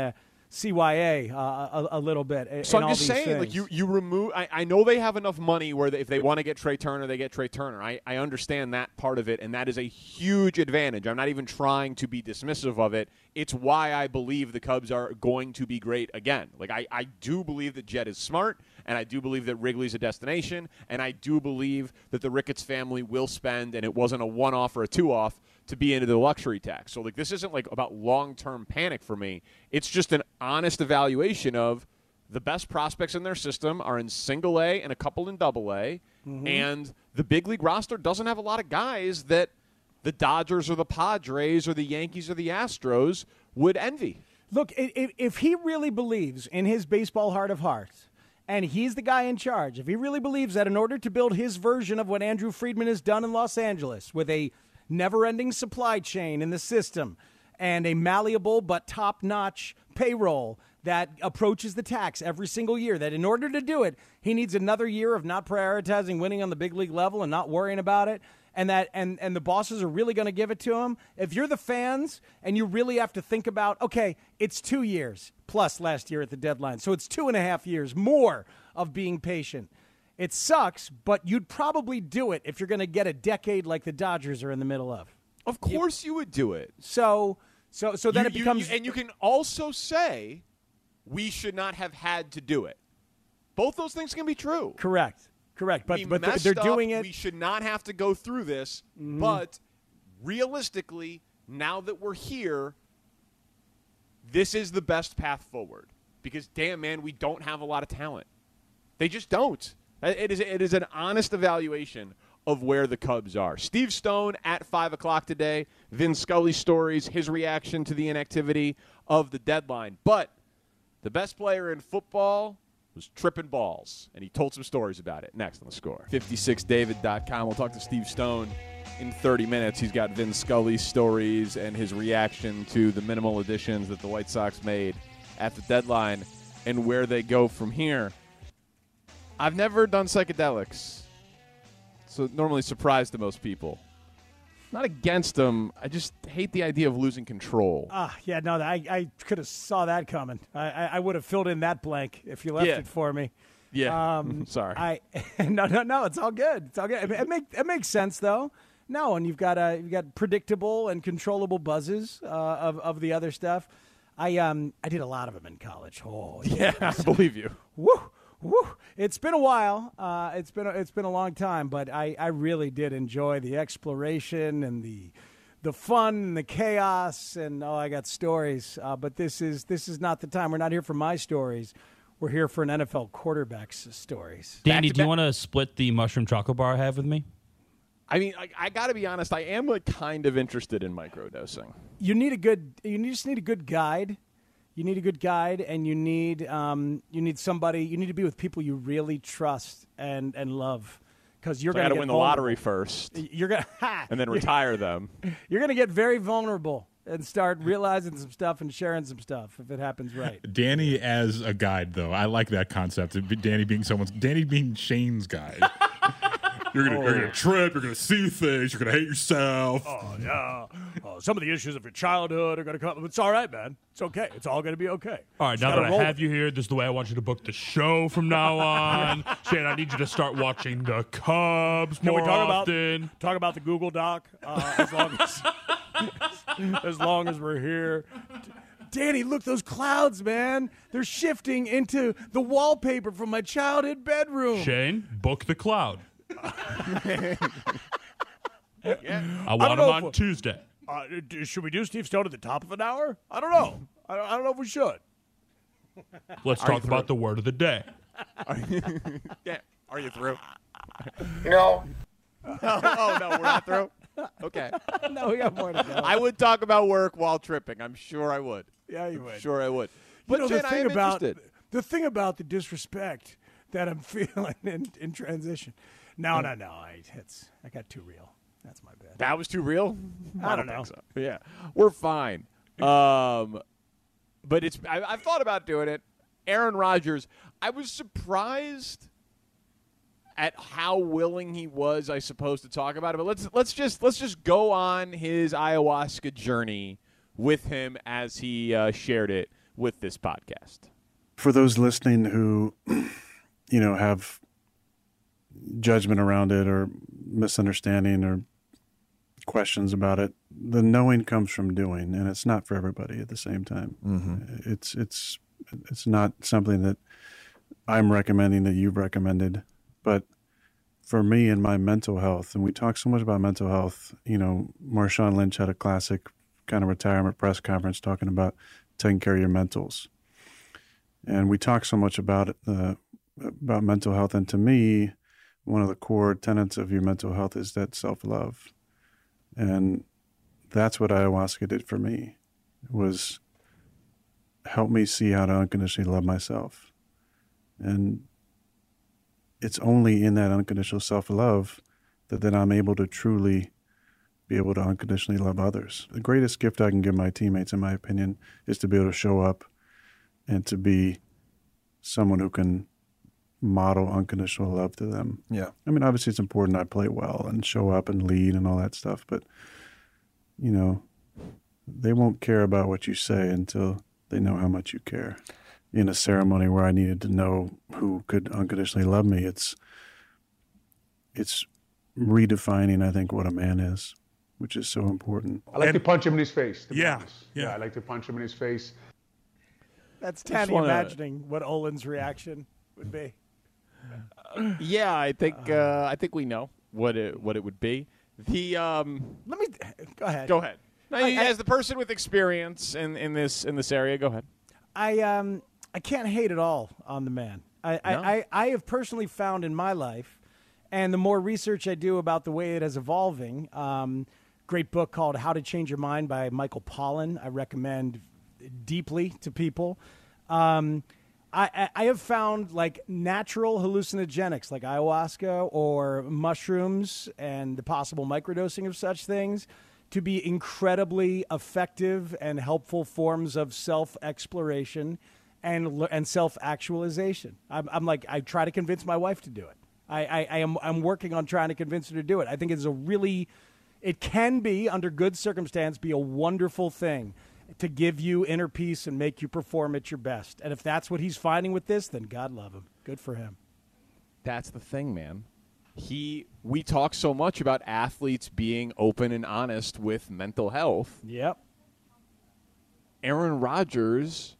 C Y A uh, a, a little bit. So in I'm all just these saying, things. like you, you remove. I, I know they have enough money where they, if they want to get Trey Turner, they get Trey Turner. I, I understand that part of it, and that is a huge advantage. I'm not even trying to be dismissive of it. It's why I believe the Cubs are going to be great again. Like I, I do believe that Jet is smart, and I do believe that Wrigley's a destination, and I do believe that the Ricketts family will spend, and it wasn't a one-off or a two-off to be into the luxury tax. So like this isn't like about long-term panic for me. It's just an honest evaluation of the best prospects in their system are in single A and a couple in double A, mm-hmm. and the big league roster doesn't have a lot of guys that the Dodgers or the Padres or the Yankees or the Astros would envy. Look, if, if he really believes in his baseball heart of hearts, and he's the guy in charge, if he really believes that in order to build his version of what Andrew Friedman has done in Los Angeles with a never-ending supply chain in the system and a malleable but top-notch payroll that approaches the tax every single year, that in order to do it, he needs another year of not prioritizing winning on the big league level and not worrying about it, and that and, and the bosses are really going to give it to him. If you're the fans and you really have to think about, okay, it's two years plus last year at the deadline, so it's two and a half years more of being patient. It sucks, but you'd probably do it if you're going to get a decade like the Dodgers are in the middle of. Of course you, you would do it. So so so then you, it becomes... You, you, and you can also say we should not have had to do it. Both those things can be true. Correct. Correct. But, we but messed they're doing up. it... We should not have to go through this. Mm-hmm. But realistically, now that we're here, this is the best path forward. Because, damn, man, we don't have a lot of talent. They just don't. It is it is an honest evaluation of where the Cubs are. Steve Stone at five o'clock today. Vin Scully stories, his reaction to the inactivity of the deadline. But the best player in football was tripping balls, and he told some stories about it. Next on The Score. fifty-six david dot com. We'll talk to Steve Stone in thirty minutes. He's got Vin Scully's stories and his reaction to the minimal additions that the White Sox made at the deadline and where they go from here. I've never done psychedelics, so normally surprise to most people. Not against them. I just hate the idea of losing control. Ah, yeah, no, I, I could have saw that coming. I, I, I would have filled in that blank if you left Yeah. it for me. Yeah, Um, sorry. I no, no, no. It's all good. It's all good. It, it, make, it makes sense though. No, and you've got uh, you've got predictable and controllable buzzes uh, of of the other stuff. I um I did a lot of them in college. Oh yeah, I believe you. Woo. Woo. It's been a while. Uh, it's been a, it's been a long time, but I, I really did enjoy the exploration and the the fun and the chaos. And oh, I got stories. Uh, but this is this is not the time. We're not here for my stories. We're here for an N F L quarterback's stories. Danny, do you want to split the mushroom chocolate bar I have with me? I mean, I, I got to be honest. I am like kind of interested in microdosing. You need a good. You just need a good guide. You need a good guide, and you need um, you need somebody. You need to be with people you really trust and, and love, because you're So I going to gotta win the lottery first, You're gonna and then retire them. You're going to get very vulnerable and start realizing some stuff and sharing some stuff if it happens right. Danny as a guide, though. I like that concept. of Danny being someone's Danny being Shane's guide. You're gonna, Oh. you're gonna trip. You're gonna see things. You're gonna hate yourself. Oh yeah. Oh, some of the issues of your childhood are going to come. It's all right, man. It's okay. It's all going to be okay. All right, Just now gotta that I roll have you here, this is the way I want you to book the show from now on. Shane, I need you to start watching the Cubs Can more we talk often. about talk about the Google Doc uh, as long as as long as we're here? Danny, look, those clouds, man. They're shifting into the wallpaper from my childhood bedroom. Shane, book the cloud. yeah. I want him on Tuesday. Uh, d- should we do Steve Stone at the top of an hour? I don't know. I don't, I don't know if we should. Let's Are talk you about through? the word of the day. Yeah, are you through? No. oh, oh no, we're not through. Okay. No, we got more to go. I would talk about work while tripping. I'm sure I would. Yeah, you I'm would. Sure I would. You But know, Shane, the I thing am about interested. the thing about the disrespect that I'm feeling in, in transition. No, no, no. I it's I got too real. That's my bad. That was too real? I don't know. think so. Yeah, we're fine. Um, but it's I, I've thought about doing it. Aaron Rodgers, I was surprised at how willing he was, I suppose, to talk about it. But let's let's just let's just go on his ayahuasca journey with him as he uh, shared it with this podcast. For those listening who, you know, have judgment around it or misunderstanding or questions about it, the knowing comes from doing, and it's not for everybody at the same time. Mm-hmm. It's it's it's not something that I'm recommending that you've recommended, but for me and my mental health, and we talk so much about mental health, you know, Marshawn Lynch had a classic kind of retirement press conference talking about taking care of your mentals. And we talk so much about it, uh, about mental health, and to me, one of the core tenets of your mental health is that self-love. And that's what ayahuasca did for me, was help me see how to unconditionally love myself. And it's only in that unconditional self-love that then I'm able to truly be able to unconditionally love others. The greatest gift I can give my teammates, in my opinion, is to be able to show up and to be someone who can model unconditional love to them. Yeah. I mean, obviously it's important I play well and show up and lead and all that stuff, but, you know, they won't care about what you say until they know how much you care. In a ceremony where I needed to know who could unconditionally love me, it's it's redefining, I think, what a man is, which is so important. I like and, to punch him in his face. To yeah, yeah. Yeah, I like to punch him in his face. That's Tanny wanna... imagining what Olin's reaction would be. Uh, yeah, I think uh, I think we know what it what it would be. The um, let me go ahead. Go ahead. No, I, as I, the person with experience in, in this in this area, go ahead. I um I can't hate at all on the man. I, no? I, I, I have personally found in my life, and the more research I do about the way it is evolving, um, great book called How to Change Your Mind by Michael Pollan. I recommend deeply to people. Um, I, I have found like natural hallucinogenics like ayahuasca or mushrooms and the possible microdosing of such things to be incredibly effective and helpful forms of self-exploration and and self-actualization. I'm, I'm like, I try to convince my wife to do it. I, I, I am I'm working on trying to convince her to do it. I think it's a really, it can be, under good circumstance, be a wonderful thing to give you inner peace and make you perform at your best. And if that's what he's finding with this, then God love him. Good for him. That's the thing, man. He, we talk so much about athletes being open and honest with mental health. Yep. Aaron Rodgers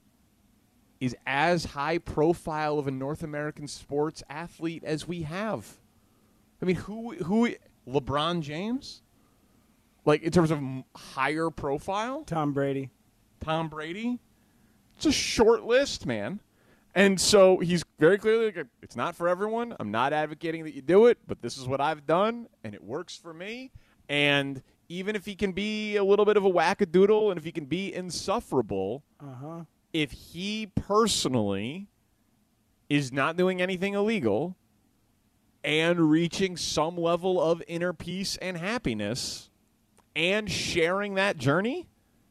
is as high profile of a North American sports athlete as we have. I mean, who, who, LeBron James? Like, in terms of higher profile? Tom Brady. Tom Brady? It's a short list, man. And so he's very clearly like, it's not for everyone. I'm not advocating that you do it, but this is what I've done, and it works for me. And even if he can be a little bit of a wackadoodle and if he can be insufferable, uh-huh. if he personally is not doing anything illegal and reaching some level of inner peace and happiness and sharing that journey,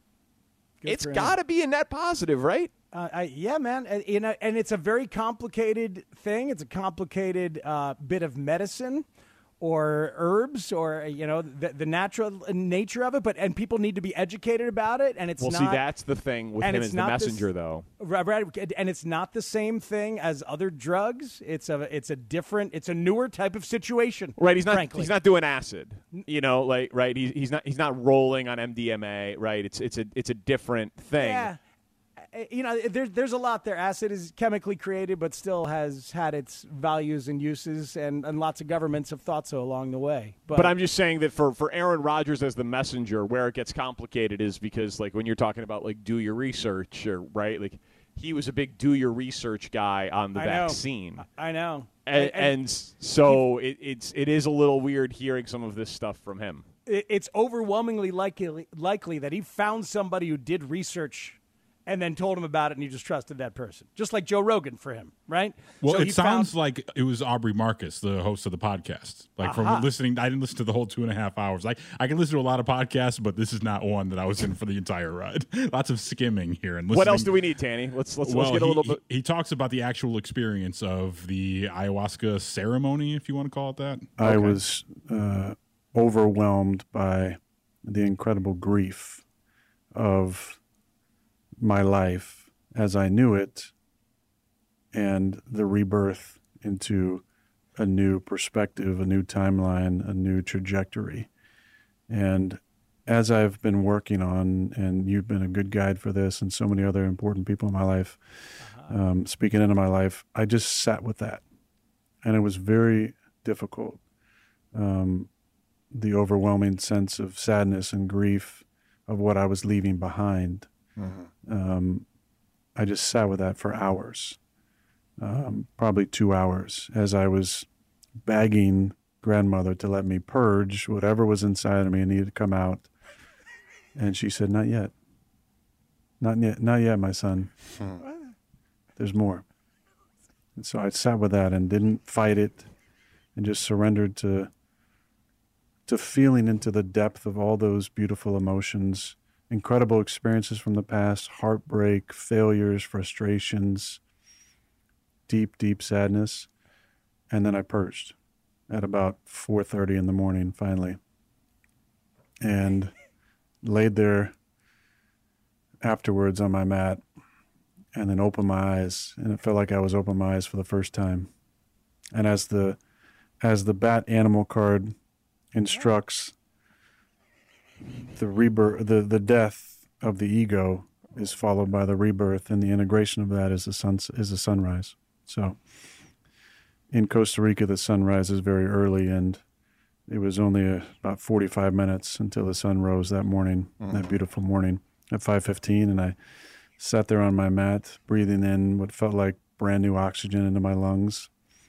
Good it's got to be a net positive, right? Uh, I, yeah, man. Uh, you know, and it's a very complicated thing. It's a complicated uh, bit of medicine or herbs or, you know, the, the natural nature of it. But and people need to be educated about it. And it's well, not, see, that's the thing with him as the messenger, this, though. Right, right, and it's not the same thing as other drugs. It's a it's a different, it's a newer type of situation. Right. He's not. Frankly. He's not doing acid. You know, like right. He's he's not. He's not rolling on M D M A. Right. It's it's a it's a different thing. Yeah. You know, there's there's a lot there. Acid is chemically created, but still has had its values and uses, and, and lots of governments have thought so along the way. But, but I'm just saying that for, for Aaron Rodgers as the messenger, where it gets complicated is because, like, when you're talking about, like, do your research, or right, like, he was a big do your research guy on the I vaccine. Know. I know, and, and, and and so it, it's it is a little weird hearing some of this stuff from him. It, it's overwhelmingly likely likely that he found somebody who did research and then told him about it, and he just trusted that person. Just like Joe Rogan for him, right? Well, so it sounds found... like it was Aubrey Marcus, the host of the podcast. Like, uh-huh. from listening, I didn't listen to the whole two and a half hours. Like, I can listen to a lot of podcasts, but this is not one that I was in for the entire ride. Lots of skimming here. And listening. What else do we need, Tanny? Let's let's, well, let's get a he, little bit. He, he talks about the actual experience of the ayahuasca ceremony, if you want to call it that. I okay. was uh, overwhelmed by the incredible grief of my life as I knew it and the rebirth into a new perspective, a new timeline, a new trajectory. And as I've been working on, and you've been a good guide for this and so many other important people in my life, uh-huh. um, speaking into my life, I just sat with that. And it was very difficult. Um, the overwhelming sense of sadness and grief of what I was leaving behind. Mm-hmm. Um, I just sat with that for hours, um, probably two hours, as I was begging grandmother to let me purge whatever was inside of me and needed to come out. And she said, not yet. Not yet, not yet, my son. Hmm. There's more. And so I sat with that and didn't fight it and just surrendered to to feeling into the depth of all those beautiful emotions, incredible experiences from the past, heartbreak, failures, frustrations, deep, deep sadness. And then I purged at about four thirty in the morning, finally. And laid there afterwards on my mat and then opened my eyes. And it felt like I was opening my eyes for the first time. And as the as the bat animal card instructs, the rebirth, the, the death of the ego is followed by the rebirth, and the integration of that is the sun is a sunrise. So in Costa Rica, the sunrise is very early, and it was only a, about forty-five minutes until the sun rose that morning, mm. that beautiful morning at five fifteen, and I sat there on my mat, breathing in what felt like brand new oxygen into my lungs,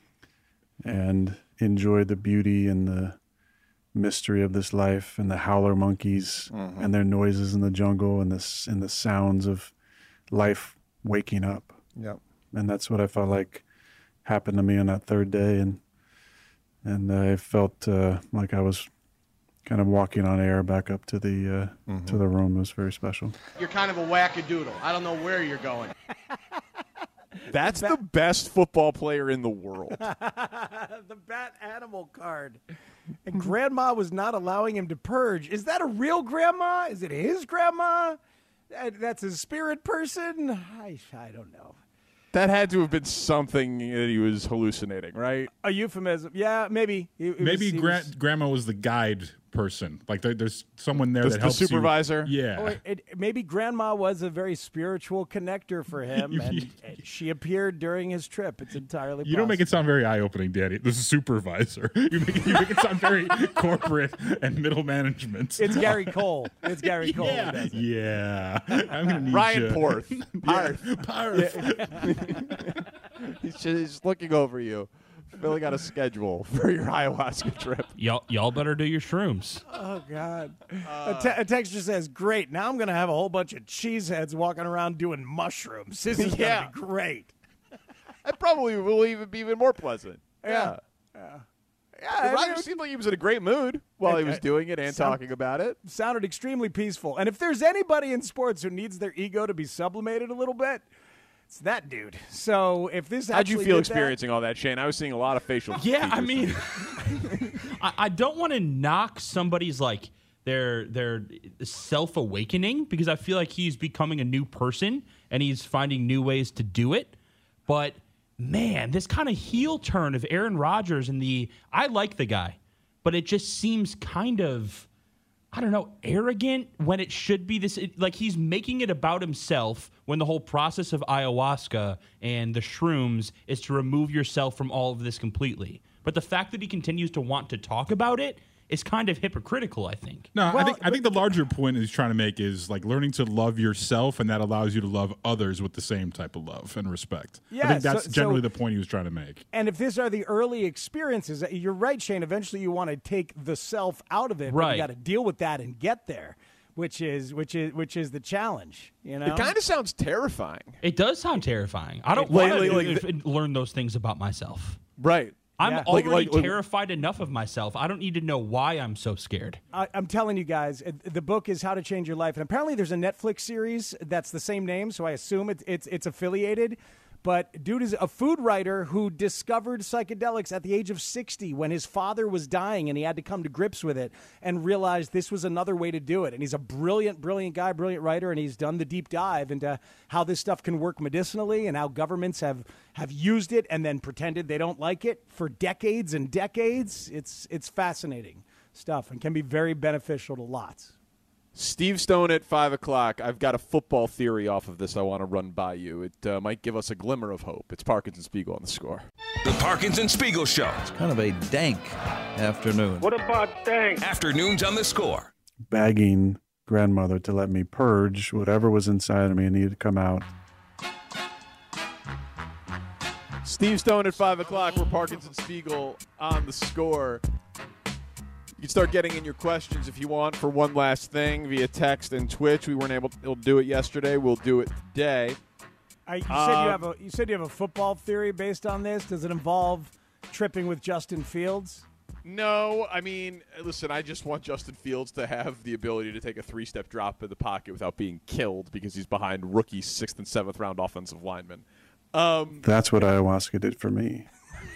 and enjoyed the beauty and the mystery of this life and the howler monkeys mm-hmm. and their noises in the jungle and this and the sounds of life waking up. Yep. And that's what I felt like happened to me on that third day, and and I felt uh, like I was kind of walking on air back up to the uh, mm-hmm. to the room. It was very special. You're kind of a wackadoodle. I don't know where you're going. That's the best football player in the world. The bat animal card. And grandma was not allowing him to purge. Is that a real grandma? Is it his grandma? That's a spirit person? I, I don't know. That had to have been something that he was hallucinating, right? A euphemism. Yeah, maybe. It, it maybe was, gra- was... grandma was the guide person. Like there, there's someone there the, that the helps supervisor? you. Yeah. Or it, maybe grandma was a very spiritual connector for him, and she appeared during his trip. It's entirely You possible. don't make it sound very eye-opening, Danny. This is supervisor. You make it, you make it sound very corporate and middle management. It's Gary Cole. It's Gary Cole. Yeah. Who does it. Yeah. I'm gonna need Ryan you. Porth. Parth. Parth. he's, just, he's looking over you. Filling out a schedule for your ayahuasca trip. Y'all, y'all better do your shrooms. Oh, God. Uh, a, te- a text just says, great, now I'm going to have a whole bunch of cheeseheads walking around doing mushrooms. This is yeah. going to be great. That probably will even be even more pleasant. Yeah. Yeah. Yeah. yeah Roger seemed like he was in a great mood while he was doing it and sound, talking about it. Sounded extremely peaceful. And if there's anybody in sports who needs their ego to be sublimated a little bit, it's that dude. So if this How'd you feel did experiencing that, all that, Shane? I was seeing a lot of facial Yeah, I features. mean, I, I don't want to knock somebody's, like, their their self-awakening, because I feel like he's becoming a new person and he's finding new ways to do it. But, man, this kind of heel turn of Aaron Rodgers and the – I like the guy, but it just seems kind of – I don't know, arrogant when it should be this, it, like he's making it about himself when the whole process of ayahuasca and the shrooms is to remove yourself from all of this completely. But the fact that he continues to want to talk about it is kind of hypocritical, I think. No, Well, I think I think the larger point he's trying to make is like learning to love yourself, and that allows you to love others with the same type of love and respect. Yeah, I think that's so- generally so- the point he was trying to make. and if these are the early experiences, you're right, Shane, eventually you want to take the self out of it. But Right. you got to deal with that and get there, which is which is which is the challenge, you know? It kind of sounds terrifying. It does sound terrifying. I don't Like- want to like- like learn those things about myself. Right. I'm Yeah. already Like- like- terrified enough of myself. I don't need to know why I'm so scared. I, I'm telling you guys, it- the book is How to Change Your Life, and apparently there's a Netflix series that's the same name, so I assume it's it's, it's affiliated. But dude is a food writer who discovered psychedelics at the age of sixty when his father was dying and he had to come to grips with it and realized this was another way to do it. And he's a brilliant, brilliant guy, brilliant writer, and he's done the deep dive into how this stuff can work medicinally and how governments have, have used it and then pretended they don't like it for decades and decades. It's, it's fascinating stuff and can be very beneficial to lots. Steve Stone at five o'clock. I've got a football theory off of this I want to run by you. It uh, might give us a glimmer of hope. It's Parkins and Spiegel on the Score. The Parkins and Spiegel Show. It's kind of a dank afternoon. What about dank? Afternoons on the Score. Begging grandmother to let me purge whatever was inside of me and needed to come out. Steve Stone at five o'clock. We're Parkins and Spiegel on the Score. You can start getting in your questions if you want for one last thing via text and Twitch. We weren't able to do it yesterday. We'll do it today. I, you, um, said you, have a, you said you have a football theory based on this. Does it involve tripping with Justin Fields? No, I mean, listen, I just want Justin Fields to have the ability to take a three-step drop in the pocket without being killed because he's behind rookie sixth and seventh round offensive linemen. Um, That's what ayahuasca did for me.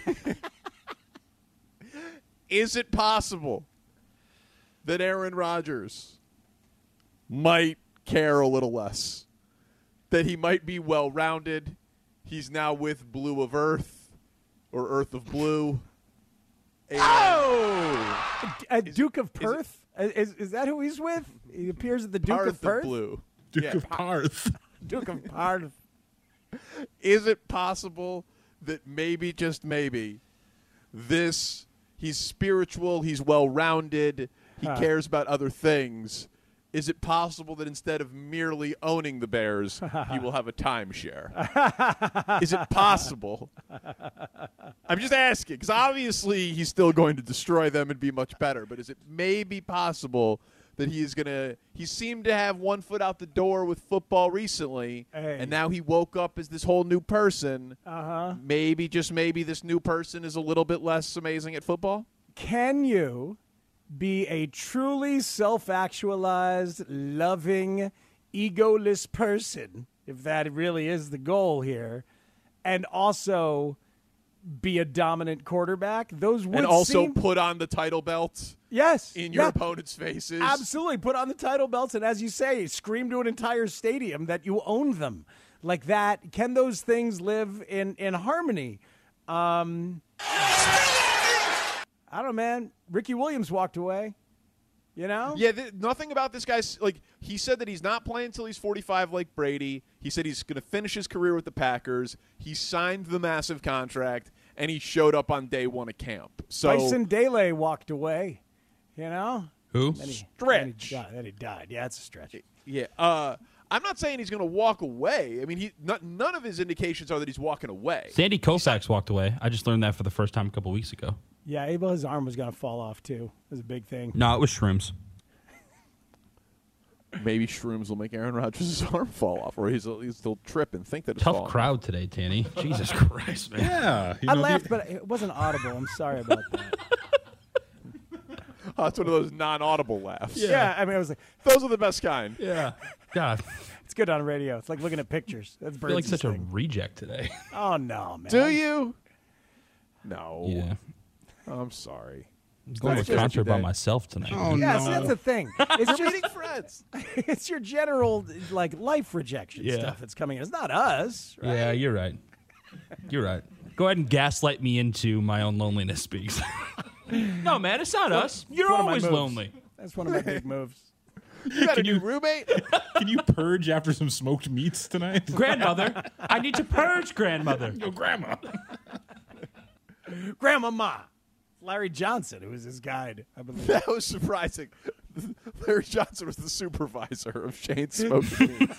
Is it possible that Aaron Rodgers might care a little less? That he might be well-rounded? He's now with Blue of Earth or Earth of Blue. And oh! A Duke of Perth? Is, is, is that who he's with? He appears at the Duke Parth of Perth? Of Blue. Duke yeah. of Parth. Duke of Parth. Is it possible that maybe, just maybe, this, he's spiritual, he's well-rounded, he Huh. cares about other things. Is it possible that instead of merely owning the Bears, he will have a timeshare? Is it possible? I'm just asking, because obviously he's still going to destroy them and be much better, but is it maybe possible that he is going to – he seemed to have one foot out the door with football recently, Hey. and now he woke up as this whole new person. Uh-huh. Maybe, just maybe, this new person is a little bit less amazing at football? Can you be a truly self-actualized, loving, egoless person, if that really is the goal here, and also be a dominant quarterback? Those would And also seem- put on the title belt yes, in your yeah. opponent's faces. Absolutely. Put on the title belts and, as you say, scream to an entire stadium that you own them. Like that. Can those things live in, in harmony? Um, I don't know, man. Ricky Williams walked away. You know? Yeah, th- nothing about this guy's, like, he said that he's not playing until he's forty-five like Brady. He said he's going to finish his career with the Packers. He signed the massive contract, and he showed up on day one of camp. So Tyson Dele walked away. You know? Who? Then he, Stretch. Then he, died. Then he died. Yeah, it's a stretch. Yeah, uh, I'm not saying he's going to walk away. I mean, he not, none of his indications are that he's walking away. Sandy Koufax walked away. I just learned that for the first time a couple weeks ago. Yeah, Abel, his arm was going to fall off, too. It was a big thing. No, it was shrooms. Maybe shrooms will make Aaron Rodgers' arm fall off, or he's, he'll still trip and think that it's Tough falling. crowd today, Tanny. Jesus Christ, man. Yeah. I laughed, but it wasn't audible. I'm sorry about that. Oh, it's one of those non-audible laughs. Yeah. I mean, I was like, those are the best kind. Yeah. God. It's good on radio. It's like looking at pictures. That's I feel like Birds' such a thing. reject today. Oh, no, man. Do you? No. Yeah. I'm sorry. I'm going to a concert by myself tonight. Oh, yeah, see, that's the thing. It's You're just meeting friends. it's your general like life rejection Yeah. stuff that's coming in. It's not us, right? Yeah, you're right. You're right. Go ahead and gaslight me into my own loneliness speaks. No, man, it's not us. You're one of my always moves. lonely. That's one of my big moves. You got a Can new you- roommate? Can you purge after some smoked meats tonight? Grandmother, I need to purge, grandmother. Yo, grandma. Grandmama. Larry Johnson, who was his guide, I believe. That was surprising. Larry Johnson was the supervisor of Shane Smoking.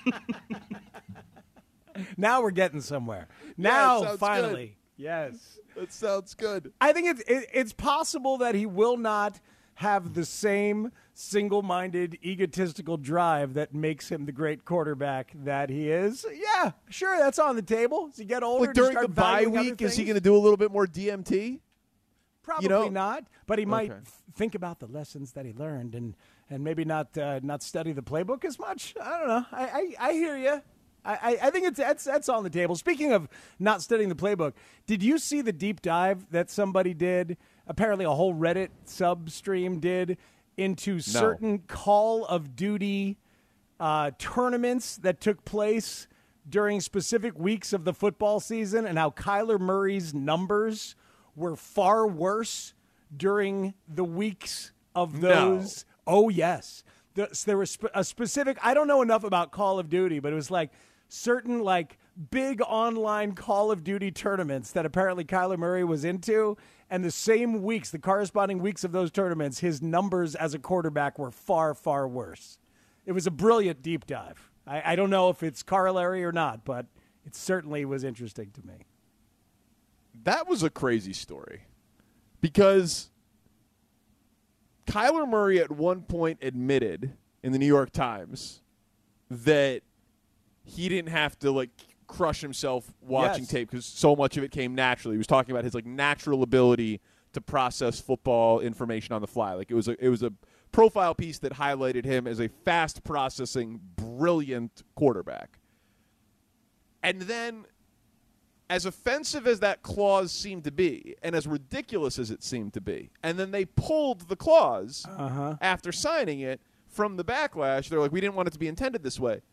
Now we're getting somewhere. Yeah, Now, sounds finally. Yes. That sounds good. I think it's it, it's possible that he will not have the same single-minded, egotistical drive that makes him the great quarterback that he is. Yeah, sure, that's on the table. As you get older, Like to during start the bye valuing other week, is he things. going to do a little bit more D M T? Probably you know? not, but he might Okay. th- think about the lessons that he learned and and maybe not uh, not study the playbook as much. I don't know. I I, I hear you. I, I think it's that's that's on the table. Speaking of not studying the playbook, did you see the deep dive that somebody did? Apparently, a whole Reddit substream did into certain Call of Duty uh, tournaments that took place during specific weeks of the football season, and how Kyler Murray's numbers were far worse during the weeks of those. No. Oh, yes. The, so there was sp- a specific, I don't know enough about Call of Duty, but it was like certain like big online Call of Duty tournaments that apparently Kyler Murray was into. And the same weeks, the corresponding weeks of those tournaments, his numbers as a quarterback were far, far worse. It was a brilliant deep dive. I, I don't know if it's corollary or not, but it certainly was interesting to me. That was a crazy story because Kyler Murray at one point admitted in the New York Times that he didn't have to, like, crush himself watching yes. tape because so much of it came naturally. He was talking about his like natural ability to process football information on the fly. Like it was a it was a profile piece that highlighted him as a fast processing, brilliant quarterback. And then, as offensive as that clause seemed to be, and as ridiculous as it seemed to be, and then they pulled the clause uh-huh. after signing it from the backlash. They're like, we didn't want it to be intended this way.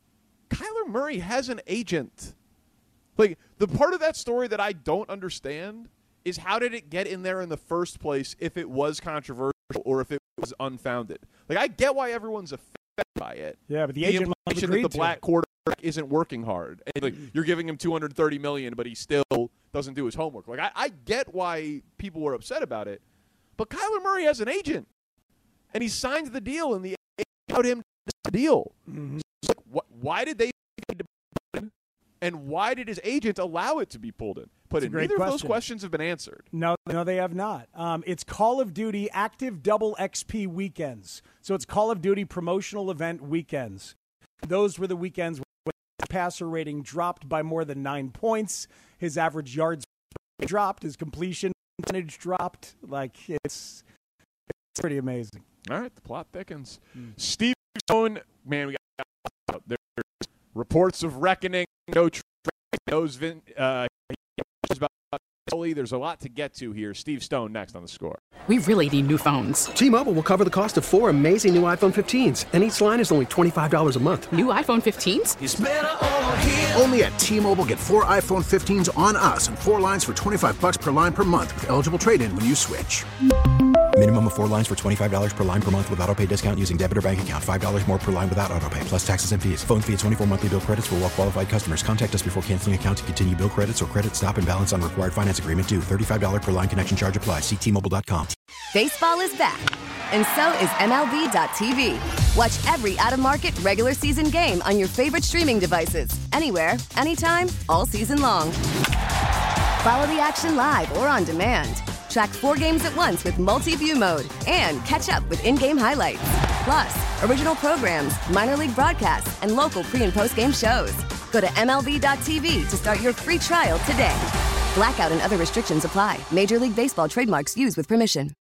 Kyler Murray has an agent. Like, the part of that story that I don't understand is how did it get in there in the first place if it was controversial or if it was unfounded? Like, I get why everyone's offended by it. Yeah, but the, the agent implication that the black quarterback isn't working hard. And, like, you're giving him two hundred thirty million dollars, but he still doesn't do his homework. Like, I, I get why people were upset about it, but Kyler Murray has an agent, and he signed the deal, and the agent allowed him to the deal. Mm-hmm. So, like, wh- why did they need to put in, and why did his agent allow it to be pulled in? Put That's in. a great Neither question. of those questions have been answered. No, no, they have not. Um, it's Call of Duty Active Double X P weekends. So it's Call of Duty promotional event weekends. Those were the weekends where his passer rating dropped by more than nine points. His average yards dropped. His completion percentage dropped. Like, it's, it's pretty amazing. All right, the plot thickens. Mm. Steve Stone, man, we got there's reports of reckoning. No trade. Knows Vin, uh, about there's a lot to get to here. Steve Stone next on The Score. We really need new phones. T-Mobile will cover the cost of four amazing new iPhone fifteens, and each line is only twenty-five dollars a month. New iPhone fifteens? It's better over here. Only at T-Mobile, get four iPhone fifteens on us and four lines for twenty-five bucks per line per month with eligible trade-in when you switch. Minimum of four lines for twenty-five dollars per line per month with autopay discount using debit or bank account. five dollars more per line without autopay, plus taxes and fees. Phone fee at twenty-four monthly bill credits for well-qualified customers. Contact us before canceling account to continue bill credits or credit stop and balance on required finance agreement due. thirty-five dollars per line connection charge applies. See T Mobile dot com. Baseball is back, and so is M L B dot T V. Watch every out-of-market regular season game on your favorite streaming devices. Anywhere, anytime, all season long. Follow the action live or on demand. Track four games at once with multi-view mode and catch up with in-game highlights. Plus, original programs, minor league broadcasts, and local pre- and post-game shows. Go to M L B dot T V to start your free trial today. Blackout and other restrictions apply. Major League Baseball trademarks used with permission.